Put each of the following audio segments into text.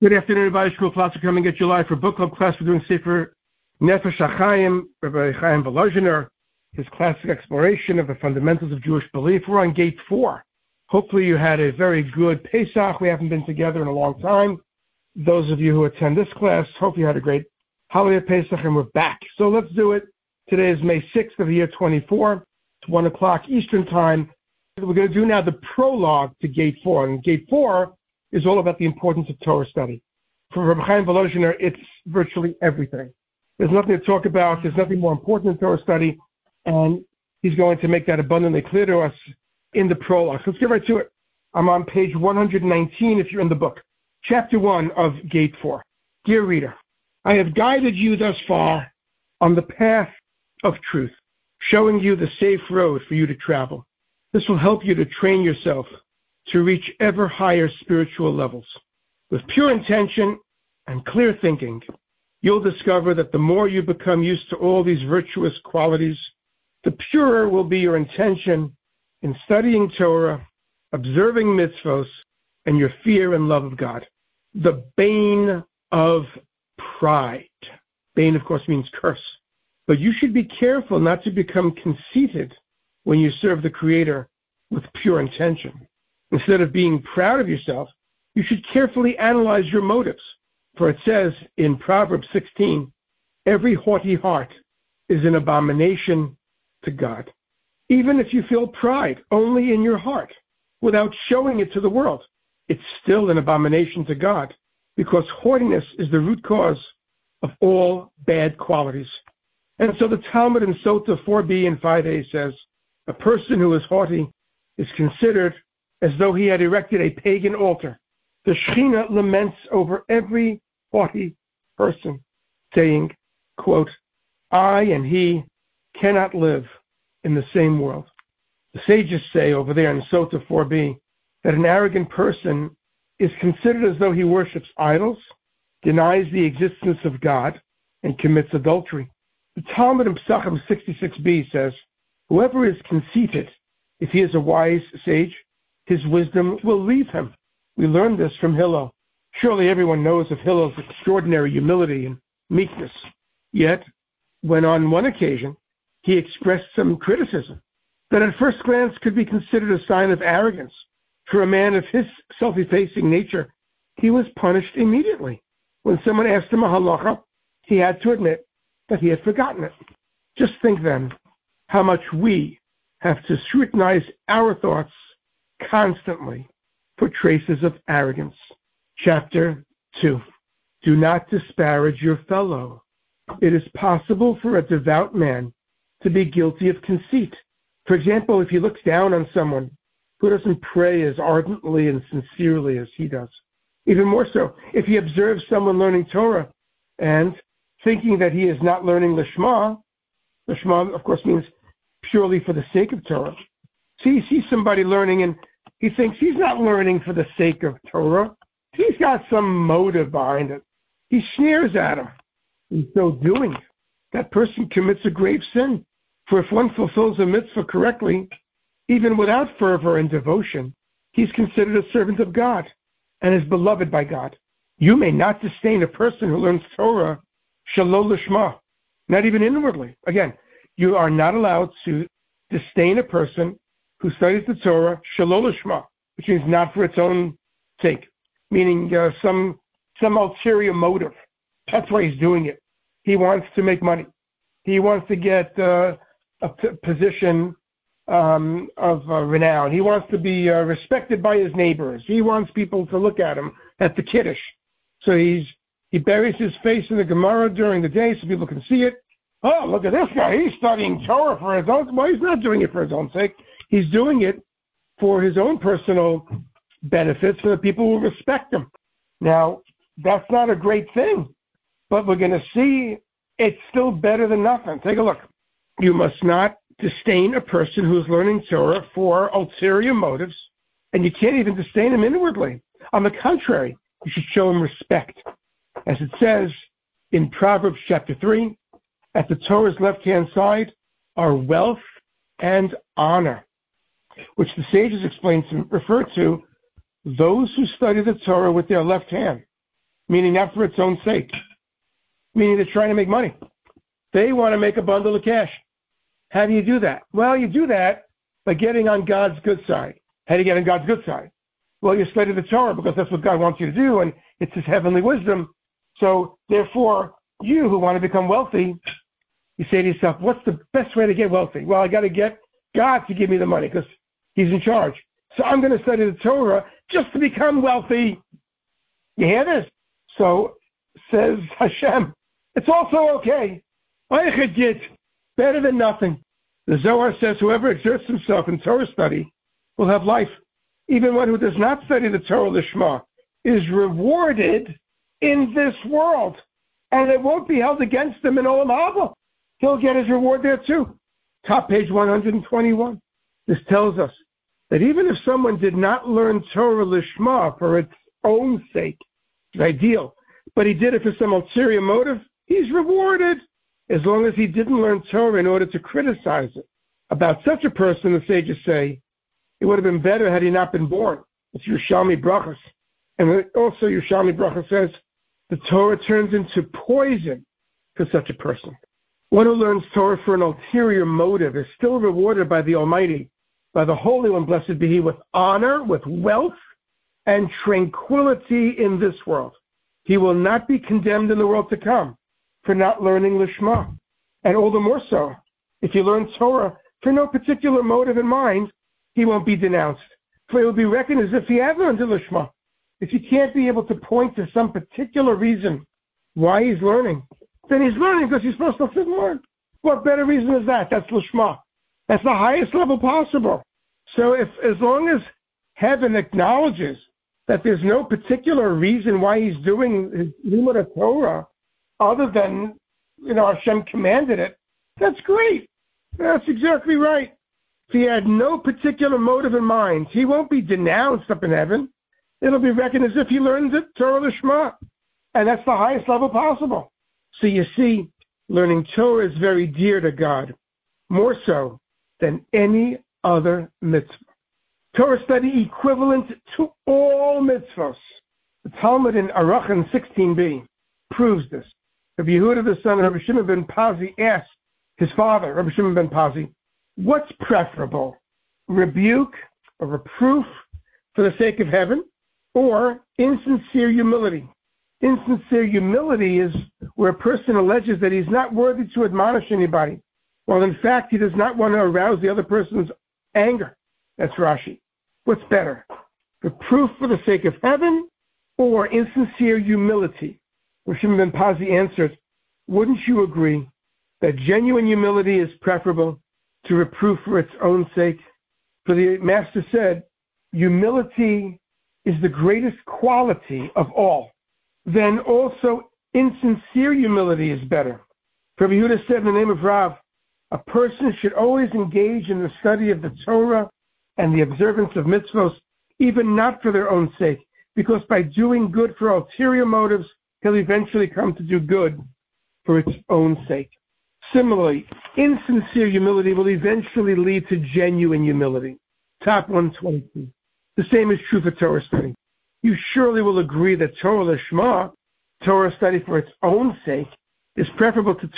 Good afternoon, everybody. School class are coming at July for book club class. We're doing Sefer Nefesh HaChaim, Rabbi Chaim Volozhiner, his classic exploration of the fundamentals of Jewish belief. We're on gate 4. Hopefully you had a very good Pesach. We haven't been together in a long time. Those of you who attend this class, hope you had a great holiday of Pesach, and we're back. So let's do it. Today is May 6th of the year 24. It's 1 o'clock Eastern Time. We're going to do now the prologue to gate 4. And gate 4 is all about the importance of Torah study. For Rabbi Chaim Volozhiner, it's virtually everything. There's nothing to talk about. There's nothing more important than Torah study, and he's going to make that abundantly clear to us in the prologue. So let's get right to it. I'm on page 119 if you're in the book. Chapter 1 of Gate 4. Dear reader, I have guided you thus far on the path of truth, showing you the safe road for you to travel. This will help you to train yourself to reach ever higher spiritual levels. With pure intention and clear thinking, you'll discover that the more you become used to all these virtuous qualities, the purer will be your intention in studying Torah, observing mitzvos, and your fear and love of God. The bane of pride. Bane, of course, means curse. But you should be careful not to become conceited when you serve the Creator with pure intention. Instead of being proud of yourself, you should carefully analyze your motives. For it says in Proverbs 16, every haughty heart is an abomination to God. Even if you feel pride only in your heart, without showing it to the world, it's still an abomination to God, because haughtiness is the root cause of all bad qualities. And so the Talmud in Sota 4b and 5a says, a person who is haughty is considered as though he had erected a pagan altar. The Shekhinah laments over every haughty person, saying, quote, I and he cannot live in the same world. The sages say over there in Sota 4b that an arrogant person is considered as though he worships idols, denies the existence of God, and commits adultery. The Talmud in Pesachim 66b says, whoever is conceited, if he is a wise sage, his wisdom will leave him. We learned this from Hillel. Surely everyone knows of Hillel's extraordinary humility and meekness. Yet, when on one occasion he expressed some criticism that at first glance could be considered a sign of arrogance, for a man of his self-effacing nature, he was punished immediately. When someone asked him a halacha, he had to admit that he had forgotten it. Just think then how much we have to scrutinize our thoughts constantly for traces of arrogance. Chapter 2. Do not disparage your fellow. It is possible for a devout man to be guilty of conceit. For example, if he looks down on someone who doesn't pray as ardently and sincerely as he does. Even more so, if he observes someone learning Torah and thinking that he is not learning Lishma, Lishma, of course, means purely for the sake of Torah. So he sees somebody learning and he thinks he's not learning for the sake of Torah. He's got some motive behind it. He sneers at him. In so doing, that person commits a grave sin. For if one fulfills a mitzvah correctly, even without fervor and devotion, he's considered a servant of God and is beloved by God. You may not disdain a person who learns Torah shalom lishma, not even inwardly. Again, you are not allowed to disdain a person who studies the Torah shalom lishma, which means not for its own sake, meaning some ulterior motive. That's why he's doing it. He wants to make money. He wants to get a position of renown. He wants to be respected by his neighbors. He wants people to look at him at the Kiddush. So he buries his face in the Gemara during the day so people can see it. Oh, look at this guy. He's studying Torah for his own. Well, he's not doing it for his own sake. He's doing it for his own personal benefits, so that people will respect him. Now, that's not a great thing, but we're going to see it's still better than nothing. Take a look. You must not disdain a person who's learning Torah for ulterior motives, and you can't even disdain him inwardly. On the contrary, you should show him respect. As it says in Proverbs chapter 3, at the Torah's left-hand side are wealth and honor, which the sages refer to those who study the Torah with their left hand. meaning not for its own sake, meaning they're trying to make money. They want to make a bundle of cash. How do you do that? Well, you do that by getting on God's good side. How do you get on God's good side? Well, you study the Torah because that's what God wants you to do, and it's His heavenly wisdom. So, therefore, you who want to become wealthy, you say to yourself, what's the best way to get wealthy? Well, I got to get God to give me the money because He's in charge. So I'm going to study the Torah just to become wealthy. You hear this? So, says Hashem, it's also okay. Better than nothing. The Zohar says whoever exerts himself in Torah study will have life. Even one who does not study the Torah Lishma is rewarded in this world. And it won't be held against him in Olam Haba. He'll get his reward there too. Top page 121. This tells us that even if someone did not learn Torah Lishma for its own sake, it's ideal, but he did it for some ulterior motive, he's rewarded. As long as he didn't learn Torah in order to criticize it. About such a person, the sages say, it would have been better had he not been born. It's Yerushalmi Brachos. And also Yerushalmi Brachos says, the Torah turns into poison for such a person. One who learns Torah for an ulterior motive is still rewarded by the Almighty, by the Holy One, blessed be He, with honor, with wealth, and tranquility in this world. He will not be condemned in the world to come for not learning Lishma. And all the more so, if you learn Torah for no particular motive in mind, he won't be denounced. For he will be reckoned as if he had learned the Lishma. If you can't be able to point to some particular reason why he's learning, then he's learning because he's supposed to learn. What better reason is that? That's Lishma. That's the highest level possible. So as long as heaven acknowledges that there's no particular reason why he's doing his Limud of Torah, other than, Hashem commanded it, that's great. That's exactly right. If he had no particular motive in mind, he won't be denounced up in heaven. It'll be reckoned as if he learned it, Torah Lishma. And that's the highest level possible. So you see, learning Torah is very dear to God, more so than any other mitzvah. Torah study equivalent to all mitzvahs. The Talmud in Arachan 16b proves this. Rabbi Yehuda, the son of Rabbi Shimon ben Pazi, asked his father, Rabbi Shimon ben Pazi, what's preferable, rebuke or reproof for the sake of heaven, or insincere humility? Insincere humility is where a person alleges that he's not worthy to admonish anybody, while in fact he does not want to arouse the other person's anger. That's Rashi. What's better, reproof for the sake of heaven, or insincere humility? Shimon ben Pazi answered, wouldn't you agree that genuine humility is preferable to reproof for its own sake? For the Master said, humility is the greatest quality of all. Then also insincere humility is better. Rabbi Yehuda said in the name of Rav, a person should always engage in the study of the Torah and the observance of mitzvos, even not for their own sake, because by doing good for ulterior motives, he'll eventually come to do good for its own sake. Similarly, insincere humility will eventually lead to genuine humility. Top 122. The same is true for Torah study. You surely will agree that Torah Lishma, Torah study for its own sake, is preferable to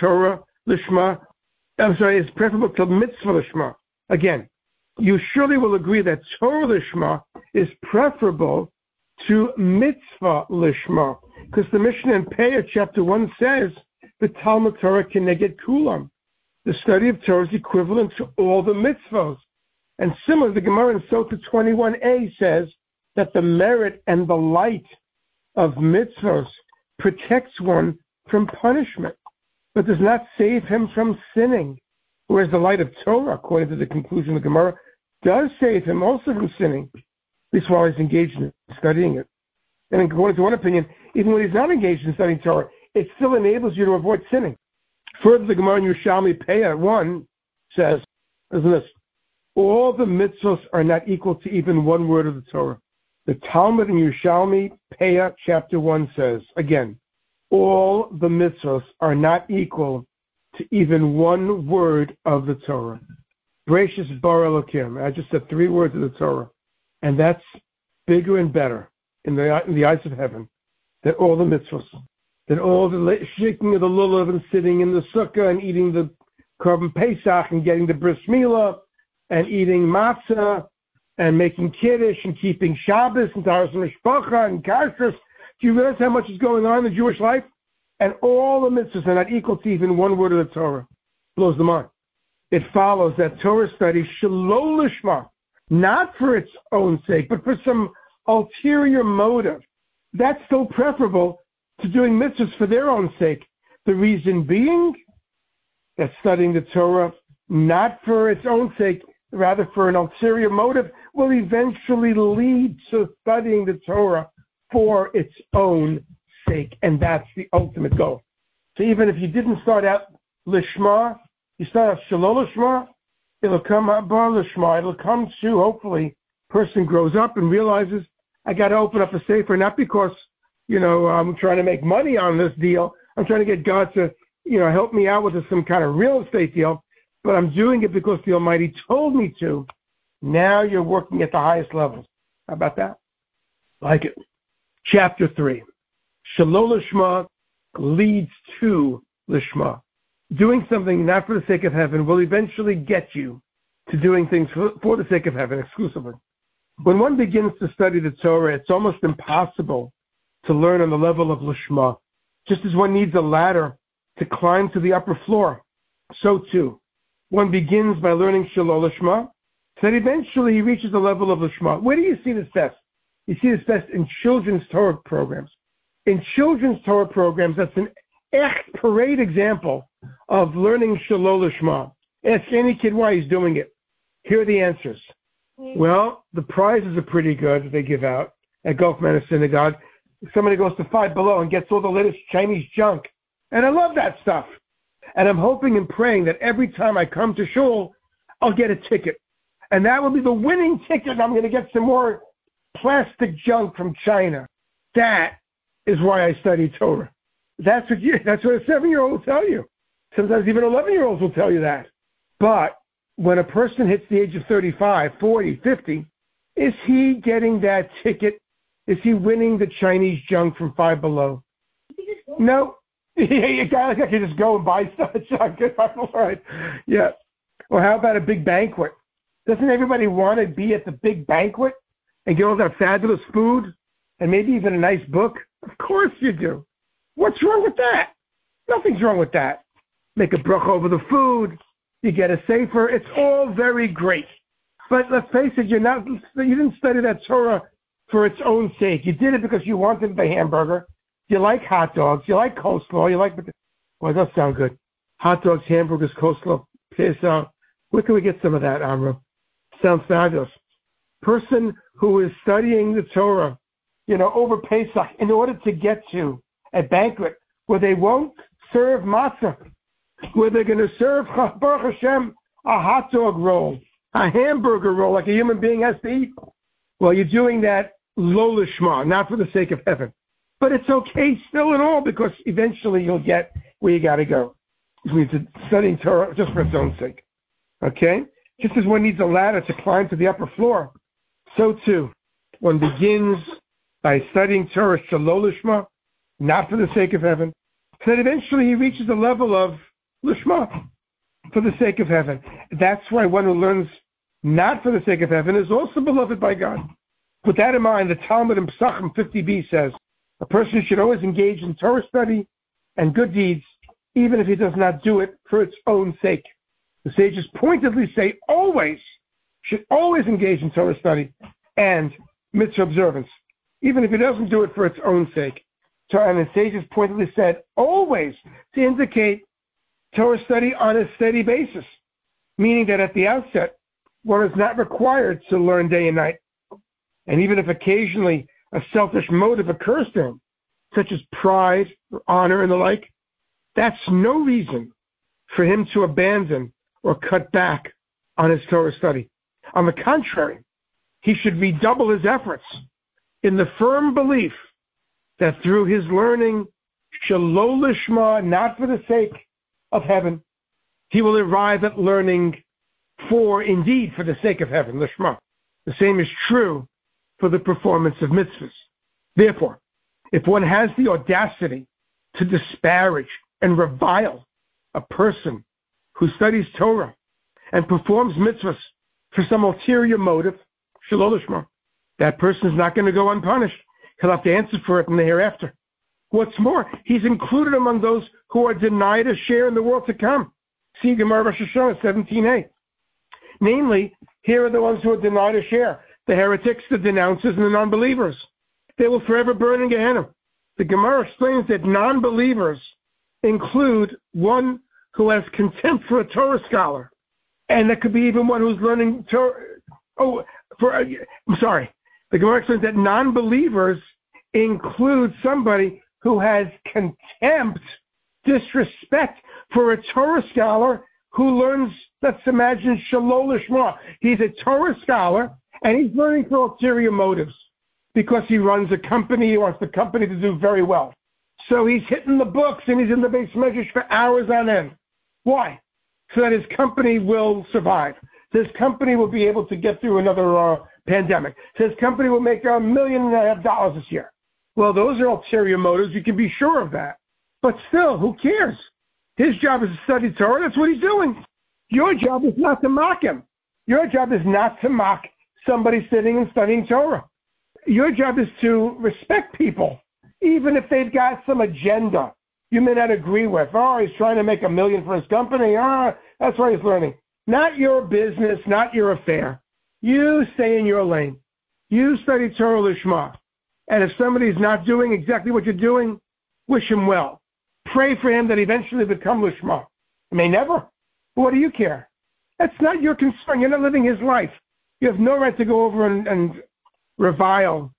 is preferable to Mitzvah Lishma. Again, you surely will agree that Torah Lishma is preferable to Mitzvah Lishma, because the Mishnah in Peah, chapter 1 says, the Talmud Torah Keneged Kulam. The study of Torah is equivalent to all the mitzvahs. And similarly, the Gemara in Sotah 21a says that the merit and the light of mitzvahs protects one from punishment, but does not save him from sinning. Whereas the light of Torah, according to the conclusion of the Gemara, does save him also from sinning, at least while he's engaged in studying it. And according to one opinion, even when he's not engaged in studying Torah, it still enables you to avoid sinning. Further, the Gemara in Yerushalmi Peah 1 says, listen to this, all the mitzvahs are not equal to even one word of the Torah. The Talmud in Yerushalmi Peah chapter 1 says, again, all the mitzvahs are not equal to even one word of the Torah. Bereshis bara Elokim. I just said 3 words of the Torah. And that's bigger and better in the eyes of heaven that all the mitzvahs, that all the shaking of the lulav and sitting in the sukkah and eating the korban pesach and getting the bris milah and eating matzah and making kiddush and keeping Shabbos and taharas mishpacha and kashrus. Do you realize how much is going on in the Jewish life? And all the mitzvahs are not equal to even one word of the Torah. Blows the mind. It follows that Torah study shelo lishma, not for its own sake, but for some ulterior motive. That's still preferable to doing mitzvahs for their own sake. The reason being that studying the Torah, not for its own sake, rather for an ulterior motive, will eventually lead to studying the Torah for its own sake. And that's the ultimate goal. So even if you didn't start out lishma, you start out shelo lishma, it'll come out bar lishma. It'll come to, hopefully, person grows up and realizes, I got to open up a sefer, not because, I'm trying to make money on this deal. I'm trying to get God to, help me out with some kind of real estate deal, but I'm doing it because the Almighty told me to. Now you're working at the highest levels. How about that? Like it. Chapter 3. Shelo lishma leads to lishma. Doing something not for the sake of heaven will eventually get you to doing things for the sake of heaven exclusively. When one begins to study the Torah, it's almost impossible to learn on the level of lishma. Just as one needs a ladder to climb to the upper floor, so too, one begins by learning shelo lishma, so that eventually he reaches the level of lishma. Where do you see this best? You see this best in children's Torah programs. In children's Torah programs, that's an echt parade example of learning shelo lishma. Ask any kid why he's doing it. Here are the answers. Well, the prizes are pretty good that they give out at Gulf Manor Synagogue. Somebody goes to Five Below and gets all the latest Chinese junk. And I love that stuff. And I'm hoping and praying that every time I come to shul, I'll get a ticket. And that will be the winning ticket, and I'm going to get some more plastic junk from China. That is why I study Torah. That's what a 7-year-old will tell you. Sometimes even 11-year-olds will tell you that. But when a person hits the age of 35, 40, 50, is he getting that ticket? Is he winning the Chinese junk from Five Below? No. You guys can just go and buy stuff at junk. Right. Yeah. Or how about a big banquet? Doesn't everybody want to be at the big banquet and get all that fabulous food and maybe even a nice book? Of course you do. What's wrong with that? Nothing's wrong with that. Make a bracha over the food. You get a sefer. It's all very great. But let's face it, you didn't study that Torah for its own sake. You did it because you wanted the hamburger. You like hot dogs. You like coleslaw. Well, it does sound good. Hot dogs, hamburgers, coleslaw. Where can we get some of that, Amra? Sounds fabulous. Person who is studying the Torah, over Pesach in order to get to a banquet where they won't serve matzah, where they're going to serve, Baruch Hashem, a hot dog roll, a hamburger roll like a human being has to eat. Well, you're doing that lo lishma, not for the sake of heaven. But it's okay still and all because eventually you'll get where you got to go. It means studying Torah just for its own sake. Okay? Just as one needs a ladder to climb to the upper floor, so too, one begins by studying Torah shelo lishma, not for the sake of heaven, so that eventually he reaches the level of lishma, for the sake of heaven. That's why one who learns not for the sake of heaven is also beloved by God. With that in mind, the Talmud in Pesachim 50b says, a person should always engage in Torah study and good deeds, even if he does not do it for its own sake. The sages pointedly say should always engage in Torah study and mitzvah observance, even if he doesn't do it for its own sake. And the sages pointedly said always to indicate Torah study on a steady basis, meaning that at the outset, one is not required to learn day and night. And even if occasionally a selfish motive occurs to him, such as pride or honor and the like, that's no reason for him to abandon or cut back on his Torah study. On the contrary, he should redouble his efforts in the firm belief that through his learning, shelo lishma, not for the sake of heaven, he will arrive at learning for the sake of heaven, lishma. The same is true for the performance of mitzvahs. Therefore, If one has the audacity to disparage and revile a person who studies Torah and performs mitzvahs for some ulterior motive, shalol lishma, that person is not going to go unpunished. He'll have to answer for it in the hereafter. What's more, he's included among those who are denied a share in the world to come. See Gemara Rosh Hashanah 17a. Namely, here are the ones who are denied a share: the heretics, the denouncers, and the non-believers. They will forever burn in Gehenna. The Gemara explains that non-believers include one who has contempt for a Torah scholar, and that could be even one who's learning Torah. I'm sorry. The Gemara explains that non-believers include somebody who has contempt, disrespect for a Torah scholar who learns, let's imagine, shalol lishma. He's a Torah scholar, and he's learning for ulterior motives because he runs a company, he wants the company to do very well. So he's hitting the books, and he's in the base measures for hours on end. Why? So that his company will survive. His company will be able to get through another pandemic. His company will make $1.5 million this year. Well, those are ulterior motives. You can be sure of that. But still, who cares? His job is to study Torah. That's what he's doing. Your job is not to mock him. Your job is not to mock somebody sitting and studying Torah. Your job is to respect people, even if they've got some agenda you may not agree with. Oh, he's trying to make $1 million for his company. That's why he's learning. Not your business, not your affair. You stay in your lane. You study Torah Lishma. And if somebody's not doing exactly what you're doing, wish him well. Pray for him that he eventually become Lishma. He may never. But what do you care? That's not your concern. You're not living his life. You have no right to go over and revile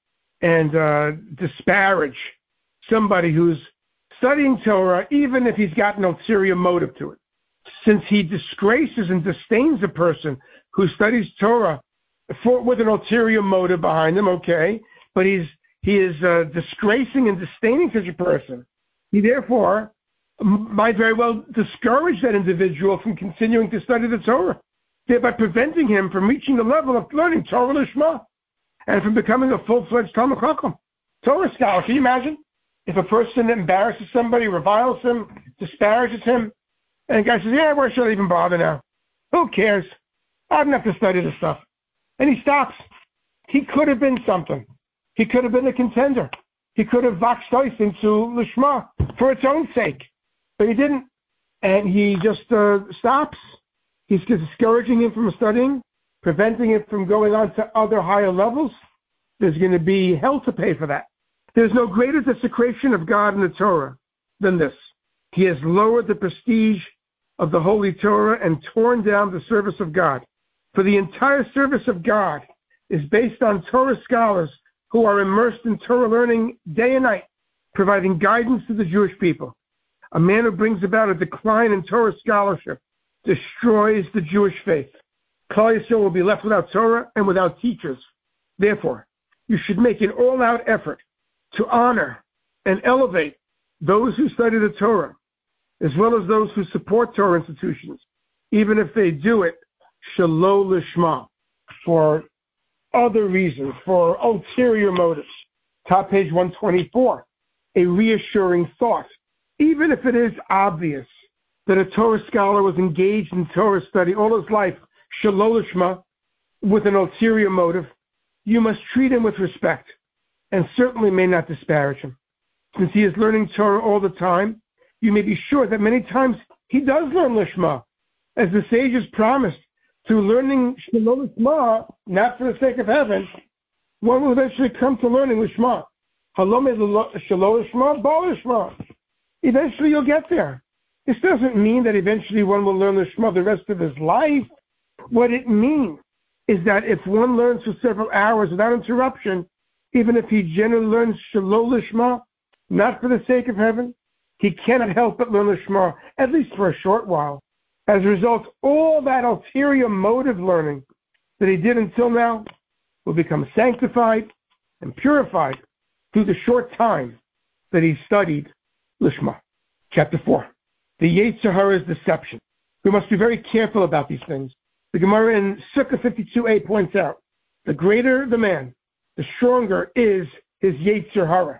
and disparage somebody who's studying Torah, even if he's got an ulterior motive to it. Since he disgraces and disdains a person who studies Torah with an ulterior motive behind him, okay, but he is disgracing and disdaining such a person. He therefore might very well discourage that individual from continuing to study the Torah, thereby preventing him from reaching the level of learning Torah Lishma and from becoming a full-fledged Talmid Chacham, Torah scholar. Can you imagine? If a person embarrasses somebody, reviles him, disparages him, and the guy says, yeah, why should I even bother now? Who cares? I don't have to study this stuff. And he stops. He could have been something. He could have been a contender. He could have voxed ice into Lishma for its own sake. But he didn't. And he just stops. He's discouraging him from studying, preventing him from going on to other higher levels. There's going to be hell to pay for that. There's no greater desecration of God in the Torah than this. He has lowered the prestige of the Holy Torah and torn down the service of God. For the entire service of God is based on Torah scholars who are immersed in Torah learning day and night, providing guidance to the Jewish people. A man who brings about a decline in Torah scholarship destroys the Jewish faith. Klal Yisrael will be left without Torah and without teachers. Therefore, you should make an all-out effort to honor and elevate those who study the Torah, as well as those who support Torah institutions, even if they do it shalol lishma, for other reasons, for ulterior motives. Top page 124, a reassuring thought. Even if it is obvious that a Torah scholar was engaged in Torah study all his life, shalol lishma, with an ulterior motive, you must treat him with respect and certainly may not disparage him. Since he is learning Torah all the time, you may be sure that many times he does learn Lishma, as the sages promised. Through learning Shalol Lishma, not for the sake of heaven, one will eventually come to learning Lishma. Halom Shalol Lishma, Baal Lishma. Eventually you'll get there. This doesn't mean that eventually one will learn Lishma the rest of his life. What it means is that if one learns for several hours without interruption, even if he generally learns Shalol Lishma, not for the sake of heaven, he cannot help but learn Lishma, at least for a short while. As a result, all that ulterior motive learning that he did until now will become sanctified and purified through the short time that he studied Lishma. Chapter 4. The Yetzer Hara's deception. We must be very careful about these things. The Gemara in Sukkah 52a points out, the greater the man, the stronger is his Yetzer Hara.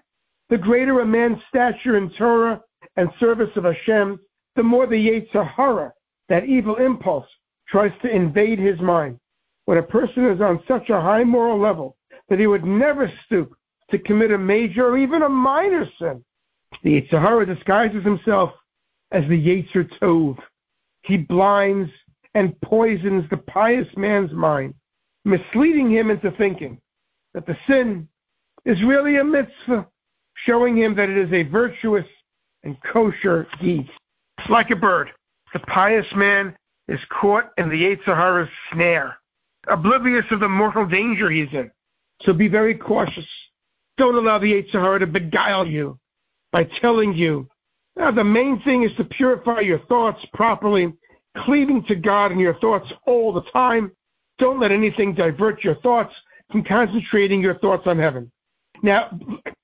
The greater a man's stature in Torah and service of Hashem, the more the Yetzer Hara, that evil impulse, tries to invade his mind. When a person is on such a high moral level that he would never stoop to commit a major or even a minor sin, the Yetzer Hara disguises himself as the Yetzer Tov. He blinds and poisons the pious man's mind, misleading him into thinking that the sin is really a mitzvah, showing him that it is a virtuous and kosher deed. Like a bird, the pious man is caught in the Yetzer Hara's snare, oblivious of the mortal danger he's in. So be very cautious. Don't allow the Yetzer Hara to beguile you by telling you, the main thing is to purify your thoughts properly, cleaving to God in your thoughts all the time. Don't let anything divert your thoughts from concentrating your thoughts on heaven. Now,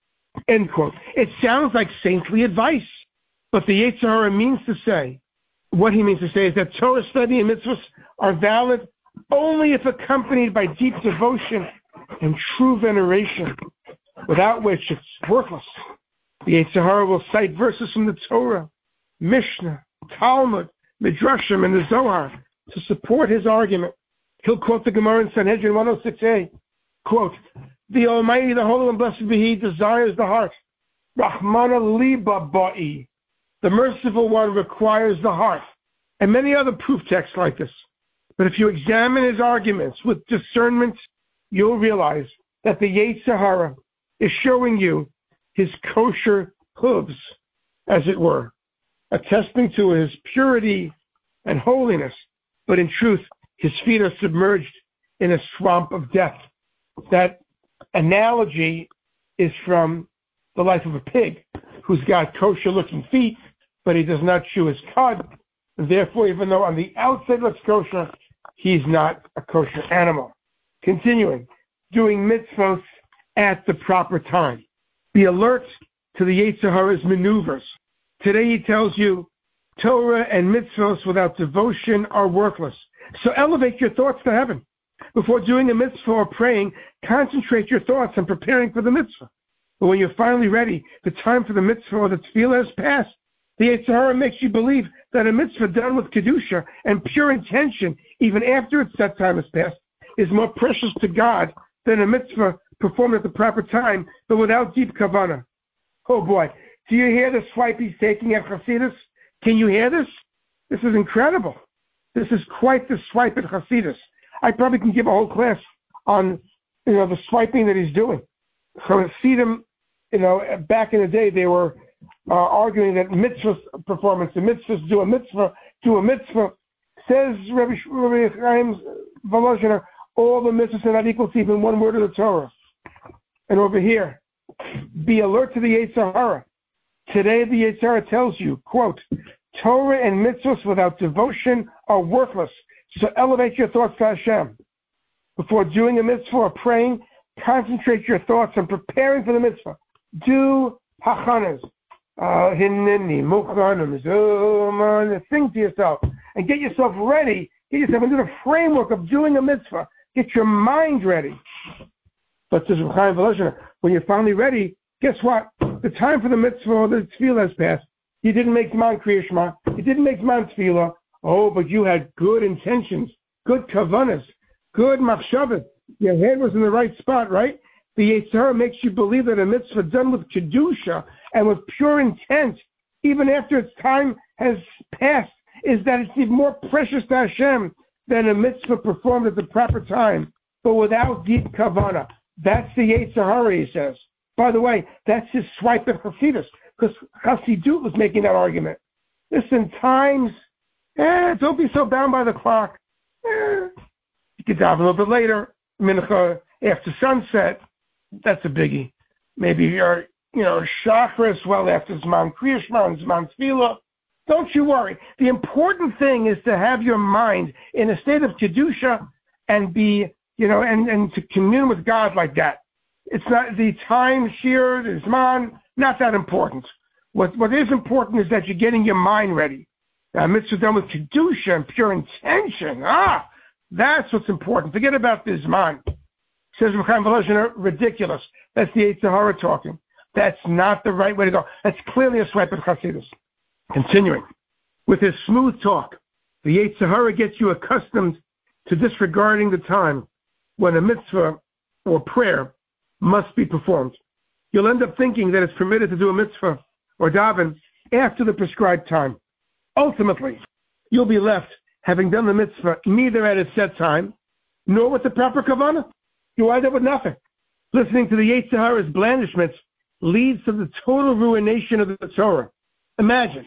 end quote. It sounds like saintly advice, but the Yetzer Hara means to say, what he means to say is that Torah study and mitzvahs are valid only if accompanied by deep devotion and true veneration, without which it's worthless. The Yetzer Hara will cite verses from the Torah, Mishnah, Talmud, Midrashim, and the Zohar to support his argument. He'll quote the Gemara in Sanhedrin 106a, quote, "The Almighty, the Holy and Blessed be He, desires the heart. Rahmana liba ba'i. The Merciful One requires the heart." And many other proof texts like this. But if you examine his arguments with discernment, you'll realize that the Yetzer Hara is showing you his kosher hooves, as it were, attesting to his purity and holiness, but in truth, his feet are submerged in a swamp of death. That analogy is from the life of a pig who's got kosher-looking feet, but he does not chew his cud. Therefore, even though on the outside looks kosher, he's not a kosher animal. Continuing, doing mitzvos at the proper time. Be alert to the Yetzer Hara's maneuvers. Today he tells you, Torah and mitzvos without devotion are worthless. So elevate your thoughts to heaven. Before doing a mitzvah or praying, concentrate your thoughts on preparing for the mitzvah. But when you're finally ready, the time for the mitzvah or the tefillah has passed. The Yetzer Hara makes you believe that a mitzvah done with kedusha and pure intention, even after its set time has passed, is more precious to God than a mitzvah performed at the proper time, but without deep kavanah. Oh boy, do you hear the swipe he's taking at Hasidus? Can you hear this? This is incredible. This is quite the swipe at Hasidus. I probably can give a whole class on, the swiping that he's doing. So Hasidim, back in the day, they were arguing that mitzvah performance, the mitzvahs do a mitzvah. Says Rabbi Chaim Volozhiner, all the mitzvahs are not equal to even one word of the Torah. And over here, be alert to the Yetzer Hara. Today the Yetzer Hara tells you, quote, Torah and mitzvahs without devotion are worthless. So elevate your thoughts to Hashem. Before doing a mitzvah or praying, concentrate your thoughts on preparing for the mitzvah. Do hachanas. Think to yourself and get yourself ready. Get yourself into the framework of doing a mitzvah. Get your mind ready. But says Chaim Volozhiner, when you're finally ready, guess what? The time for the mitzvah or the tefillah has passed. You didn't make Zman Kriya Shema. You didn't make Zman Tefillah. Oh, but you had good intentions, good kavanas, good machshavas. Your head was in the right spot, right? The Yetzer Hara makes you believe that a mitzvah done with kedusha and with pure intent, even after its time has passed, is that it's even more precious to Hashem than a mitzvah performed at the proper time, but without deep kavanah. That's the Yetzer Hara, he says. By the way, that's his swipe at Hasidus, because Hasidut was making that argument. Listen, times, don't be so bound by the clock. You could dive a little bit later, mincha after sunset. That's a biggie. Maybe you're, chakras well after Zman Kriya Shema and Zman Tefillah. Don't you worry. The important thing is to have your mind in a state of kedusha and be, and to commune with God like that. It's not the time, shir, the Zman, not that important. What is important is that you're getting your mind ready. Mitzvah done with kedusha and pure intention. That's what's important. Forget about the Zman. Says Chaim Volozhiner, ridiculous. That's the Yetzer Hara talking. That's not the right way to go. That's clearly a swipe at Chassidus. Continuing. With his smooth talk, the Yetzer Hara gets you accustomed to disregarding the time when a mitzvah or prayer must be performed. You'll end up thinking that it's permitted to do a mitzvah or daven after the prescribed time. Ultimately, you'll be left having done the mitzvah neither at its set time nor with the proper kavanah. You wind up with nothing. Listening to the Yetzer Hara's blandishments leads to the total ruination of the Torah. Imagine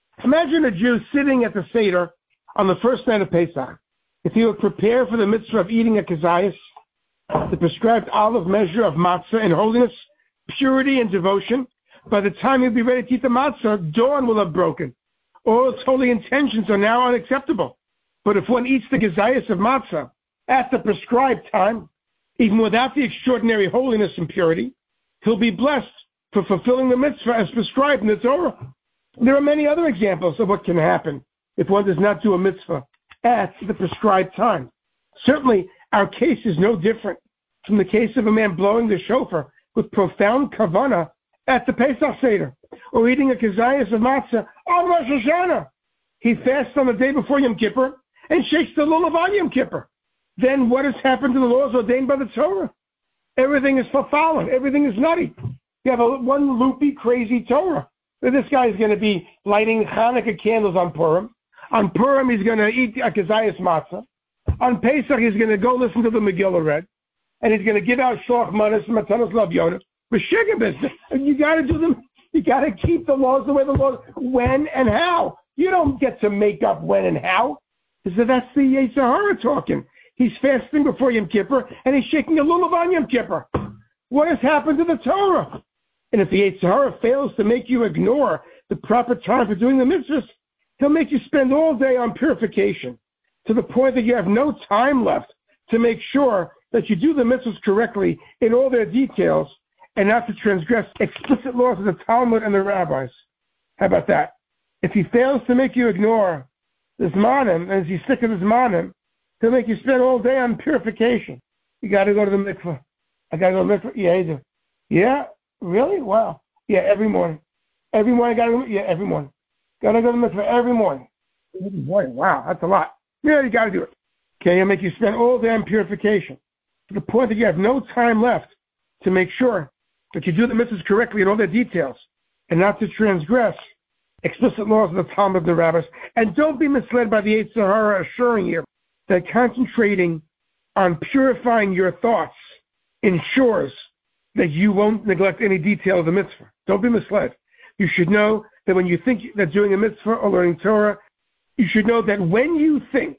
a Jew sitting at the Seder on the first night of Pesach. If he would prepare for the mitzvah of eating a kazayas, the prescribed olive measure of matzah in holiness, purity, and devotion, by the time he'll be ready to eat the matzah, dawn will have broken. All its holy intentions are now unacceptable. But if one eats the kazayas of matzah at the prescribed time, even without the extraordinary holiness and purity, he'll be blessed for fulfilling the mitzvah as prescribed in the Torah. There are many other examples of what can happen if one does not do a mitzvah at the prescribed time. Certainly, our case is no different from the case of a man blowing the shofar with profound kavanah at the Pesach Seder, or eating a kazayas of matzah on Rosh Hashanah. He fasts on the day before Yom Kippur and shakes the lulav on Yom Kippur. Then what has happened to the laws ordained by the Torah? Everything is fallen. Everything is nutty. You have one loopy, crazy Torah. This guy is going to be lighting Hanukkah candles on Purim. On Purim, he's going to eat a kazayas matzah. On Pesach, he's going to go listen to the Megillah read. And he's going to give out shloch manos and matanos l'Avyona. B'shigga business. You got to do them. You got to keep the laws the way the laws. When and how. You don't get to make up when and how. So that's the Yetzer Hara talking. He's fasting before Yom Kippur, and he's shaking a lulav on Yom Kippur. What has happened to the Torah? And if the Yetzer Hara fails to make you ignore the proper time for doing the mitzvahs, he'll make you spend all day on purification, to the point that you have no time left to make sure that you do the mitzvahs correctly in all their details and not to transgress explicit laws of the Talmud and the rabbis. How about that? If he fails to make you ignore the zmanim, as you stick to the zmanim, he'll make you spend all day on purification. You got to go to the mikveh. I got to go to the mikveh? Yeah, you do. Yeah? Really? Wow. Yeah, every morning. Every morning I got to go. Yeah, every morning. Got to go to the mikveh every morning. Every morning. Wow, that's a lot. Yeah, you got to do it. Okay, he'll make you spend all day on purification, to the point that you have no time left to make sure that you do the mitzvahs correctly in all their details, and not to transgress explicit laws of the Talmud of the rabbis. And don't be misled by the Yetzer Hara assuring you that concentrating on purifying your thoughts ensures that you won't neglect any detail of the mitzvah. Don't be misled. You should know that when you think that doing a mitzvah or learning Torah, you should know that when you think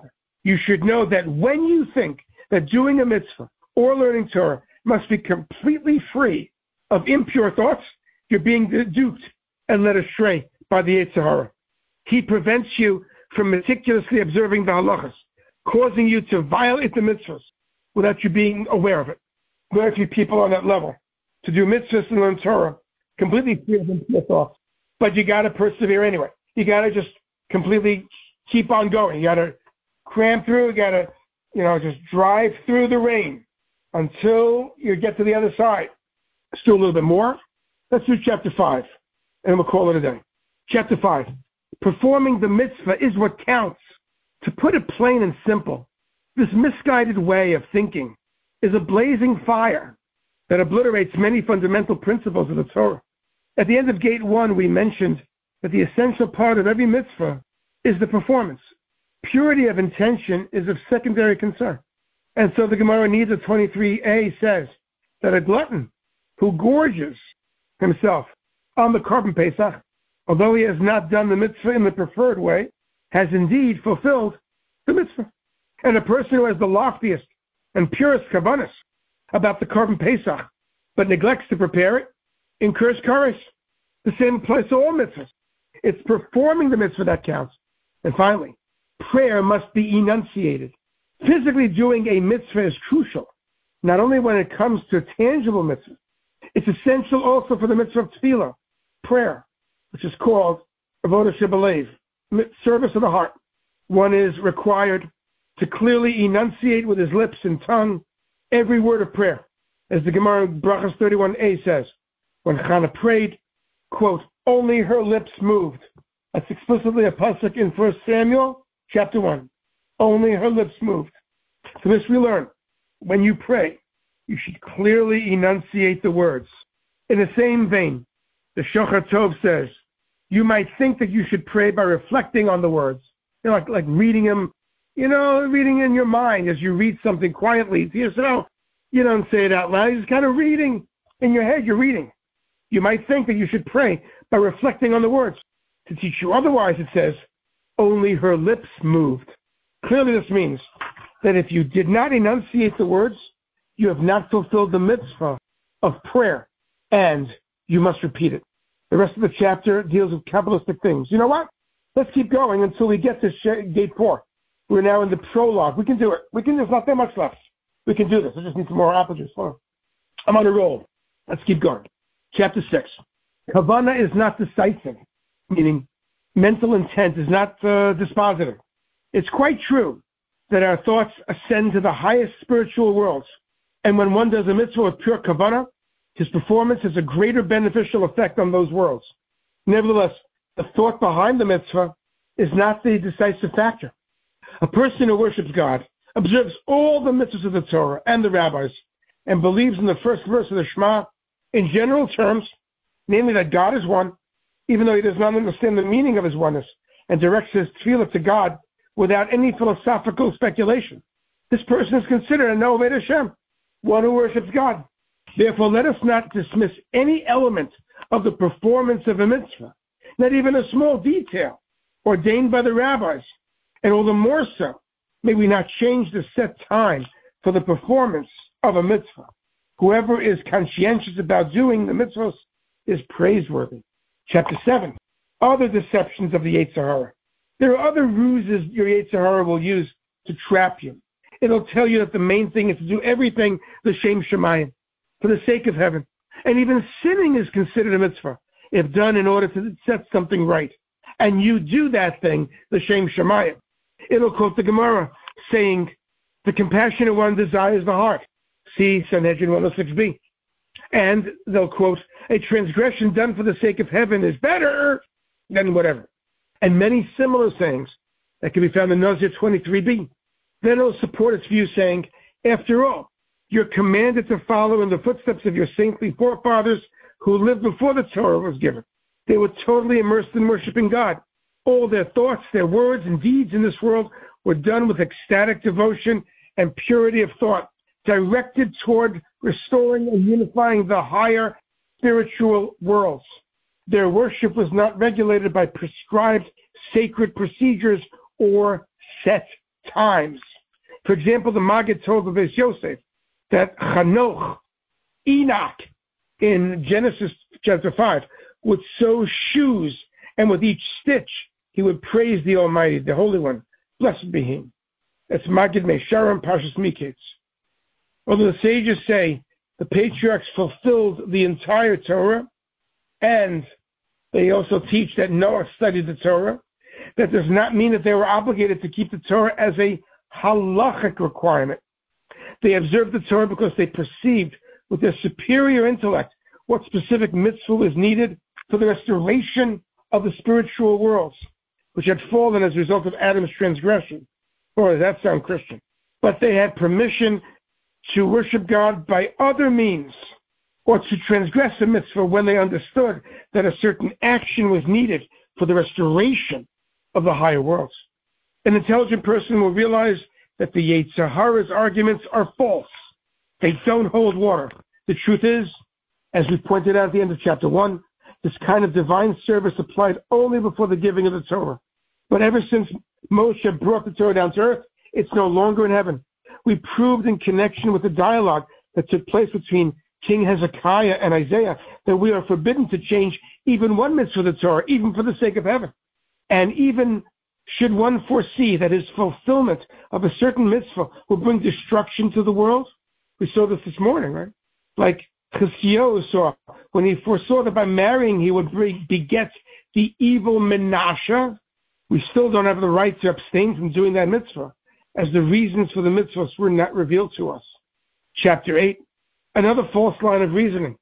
that doing a mitzvah or learning Torah must be completely free of impure thoughts, you're being duped and led astray by the Yetzer Hara. He prevents you from meticulously observing the halachas, causing you to violate the mitzvahs without you being aware of it. Very few people on that level to do mitzvahs and learn Torah completely free of impure thoughts. But you got to persevere anyway. You got to just completely keep on going. You got to cram through. You got to, just drive through the rain until you get to the other side. Let's do a little bit more. Let's do chapter 5, and we'll call it a day. Chapter 5. Performing the mitzvah is what counts. To put it plain and simple, this misguided way of thinking is a blazing fire that obliterates many fundamental principles of the Torah. At the end of Gate 1, we mentioned that the essential part of every mitzvah is the performance. Purity of intention is of secondary concern. And so the Gemara Nida 23a says that a glutton who gorges himself on the Korban Pesach, although he has not done the mitzvah in the preferred way, has indeed fulfilled the mitzvah. And a person who has the loftiest and purest kavanas about the Korban Pesach, but neglects to prepare it, incurs kares. The same applies to all mitzvahs. It's performing the mitzvah that counts. And finally, prayer must be enunciated. Physically doing a mitzvah is crucial, not only when it comes to tangible mitzvahs. It's essential also for the mitzvah of tefillah, prayer, which is called avodah shebelev, service of the heart. One is required to clearly enunciate with his lips and tongue every word of prayer. As the Gemara Brachos 31a says, When Hannah prayed, quote, only her lips moved. That's explicitly a pasuk in 1 Samuel chapter 1. Only her lips moved. From this we learn, when you pray, you should clearly enunciate the words. In the same vein, the Shochar Tov says, you might think that you should pray by reflecting on the words. Like reading them, reading in your mind as you read something quietly to yourself. You don't say it out loud, you're just kind of reading. In your head, you're reading. You might think that you should pray by reflecting on the words. To teach you otherwise, it says, only her lips moved. Clearly this means that if you did not enunciate the words, you have not fulfilled the mitzvah of prayer, and you must repeat it. The rest of the chapter deals with Kabbalistic things. You know what? Let's keep going until we get to gate 4. We're now in the prologue. We can do it. There's not that much left. We can do this. I just need some more apple juice. I'm on a roll. Let's keep going. Chapter 6. Kavanah is not decisive, meaning mental intent is not dispositive. It's quite true that our thoughts ascend to the highest spiritual worlds, and when one does a mitzvah with pure kavanah, his performance has a greater beneficial effect on those worlds. Nevertheless, the thought behind the mitzvah is not the decisive factor. A person who worships God, observes all the mitzvahs of the Torah and the rabbis, and believes in the first verse of the Shema, in general terms, namely that God is one, even though he does not understand the meaning of his oneness, and directs his tefillah to God without any philosophical speculation. This person is considered an Oved Hashem, one who worships God. Therefore, let us not dismiss any element of the performance of a mitzvah, not even a small detail ordained by the rabbis, and all the more so, may we not change the set time for the performance of a mitzvah. Whoever is conscientious about doing the mitzvahs is praiseworthy. Chapter 7. Other deceptions of the Yetzer Hara. There are other ruses your Yetzer Hara will use to trap you. It'll tell you that the main thing is to do everything l'shem shamayim, for the sake of heaven. And even sinning is considered a mitzvah, if done in order to set something right. And you do that thing l'shem shamayim. It'll quote the Gemara, saying, the compassionate one desires the heart. See Sanhedrin 106b. And they'll quote, a transgression done for the sake of heaven is better than whatever. And many similar sayings that can be found in Nazir 23b. Then it'll support its view saying, after all, you're commanded to follow in the footsteps of your saintly forefathers who lived before the Torah was given. They were totally immersed in worshiping God. All their thoughts, their words, and deeds in this world were done with ecstatic devotion and purity of thought, directed toward restoring and unifying the higher spiritual worlds. Their worship was not regulated by prescribed sacred procedures or set times. For example, the Maggid told the Beis Yosef that Hanoch, Enoch, in Genesis chapter 5, would sew shoes, and with each stitch he would praise the Almighty, the Holy One. Blessed be He. That's Maggid Mesharim, Parshas Miketz. Although the sages say the patriarchs fulfilled the entire Torah, and they also teach that Noah studied the Torah, that does not mean that they were obligated to keep the Torah as a halachic requirement. They observed the Torah because they perceived with their superior intellect what specific mitzvah was needed for the restoration of the spiritual worlds, which had fallen as a result of Adam's transgression. Boy, does that sound Christian. But they had permission to worship God by other means, or to transgress a mitzvah when they understood that a certain action was needed for the restoration of the higher worlds. An intelligent person will realize that the Yetzer Hara's arguments are false. They don't hold water. The truth is, as we pointed out at the end of chapter 1, this kind of divine service applied only before the giving of the Torah. But ever since Moshe brought the Torah down to earth, it's no longer in heaven. We proved in connection with the dialogue that took place between King Hezekiah and Isaiah that we are forbidden to change even one mitzvah of the Torah, even for the sake of heaven. And even should one foresee that his fulfillment of a certain mitzvah will bring destruction to the world? We saw this morning, right? Like Chizkiyahu saw, when he foresaw that by marrying he would beget the evil Menashe. We still don't have the right to abstain from doing that mitzvah, as the reasons for the mitzvahs were not revealed to us. Chapter 8, another false line of reasoning.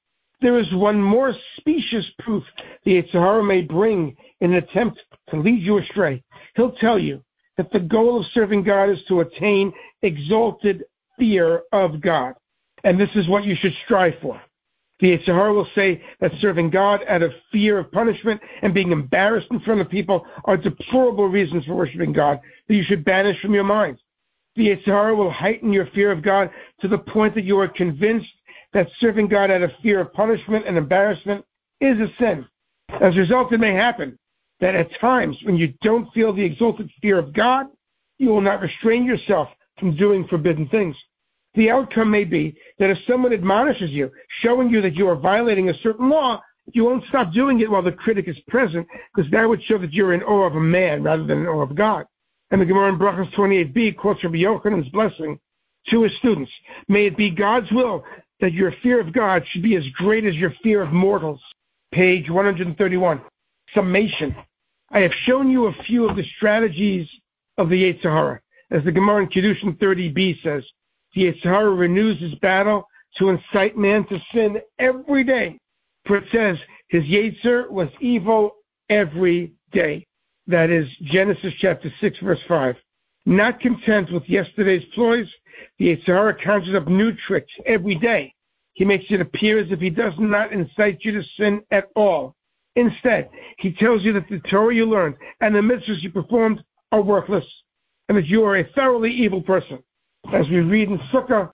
There is one more specious proof the Yetzer Hara may bring in an attempt to lead you astray. He'll tell you that the goal of serving God is to attain exalted fear of God. And this is what you should strive for. The Yetzer Hara will say that serving God out of fear of punishment and being embarrassed in front of people are deplorable reasons for worshiping God that you should banish from your mind. The Yetzer Hara will heighten your fear of God to the point that you are convinced that serving God out of fear of punishment and embarrassment is a sin. As a result, it may happen that at times when you don't feel the exalted fear of God, you will not restrain yourself from doing forbidden things. The outcome may be that if someone admonishes you, showing you that you are violating a certain law, you won't stop doing it while the critic is present, because that would show that you're in awe of a man rather than in awe of God. And the Gemara in Brachos 28b quotes Rabbi Yochanan's blessing to his students. May it be God's will that your fear of God should be as great as your fear of mortals. Page 131. Summation. I have shown you a few of the strategies of the Yetzer Hara. As the Gemara in Kedushin 30b says, the Yetzer Hara renews his battle to incite man to sin every day. For it says, his Yetzer was evil every day. That is Genesis chapter 6, verse 5. Not content with yesterday's ploys, the Yetzer Hara conjures up new tricks every day. He makes it appear as if he does not incite you to sin at all. Instead, he tells you that the Torah you learned and the mitzvahs you performed are worthless, and that you are a thoroughly evil person. As we read in Sukkah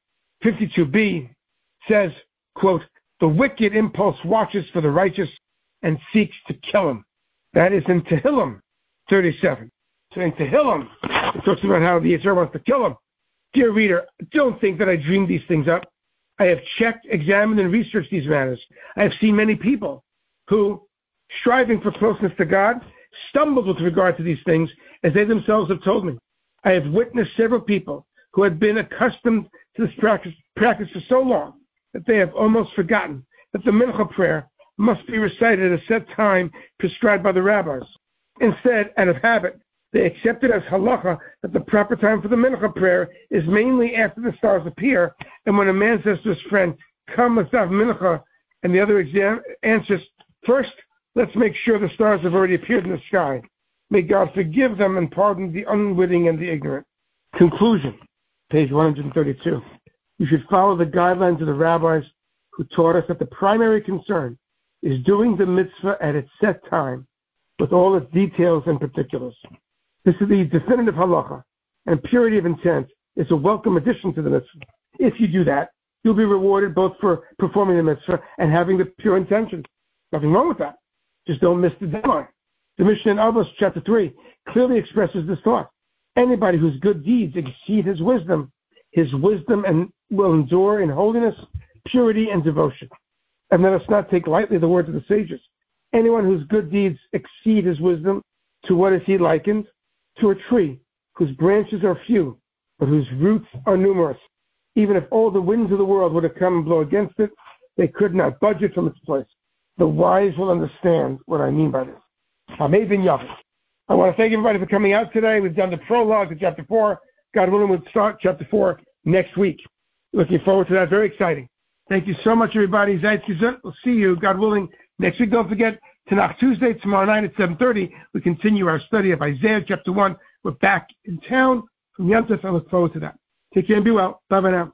52b, says, quote, the wicked impulse watches for the righteous and seeks to kill him. That is in Tehillim 37. So in Tehillim, it talks about how the Yetzer Hara wants to kill him. Dear reader, don't think that I dreamed these things up. I have checked, examined, and researched these matters. I have seen many people who, striving for closeness to God, stumbled with regard to these things, as they themselves have told me. I have witnessed several people who had been accustomed to this practice for so long that they have almost forgotten that the mincha prayer must be recited at a set time prescribed by the rabbis. Instead, out of habit, they accepted as halacha that the proper time for the mincha prayer is mainly after the stars appear, and when a man says to his friend, come, let's have mincha, and the other answers, first, let's make sure the stars have already appeared in the sky. May God forgive them and pardon the unwitting and the ignorant. Conclusion, page 132. You should follow the guidelines of the rabbis who taught us that the primary concern is doing the mitzvah at its set time with all its details and particulars. This is the definitive halacha, and purity of intent is a welcome addition to the mitzvah. If you do that, you'll be rewarded both for performing the mitzvah and having the pure intentions. Nothing wrong with that. Just don't miss the deadline. The Mishnah in Avos, chapter 3, clearly expresses this thought. Anybody whose good deeds exceed his wisdom and will endure in holiness, purity, and devotion. And let us not take lightly the words of the sages. Anyone whose good deeds exceed his wisdom, to what is he likened? To a tree whose branches are few, but whose roots are numerous. Even if all the winds of the world were to come and blow against it, they could not budge it from its place. The wise will understand what I mean by this. Amazing Yavin. I want to thank everybody for coming out today. We've done the prologue to chapter 4. God willing, we'll start chapter 4 next week. Looking forward to that. Very exciting. Thank you so much, everybody. Zayt Gesund. We'll see you, God willing, next week. Don't forget, Tanakh Tuesday, tomorrow night at 7:30. We continue our study of Isaiah chapter 1. We're back in town from Yom Tov. I look forward to that. Take care and be well. Bye-bye now.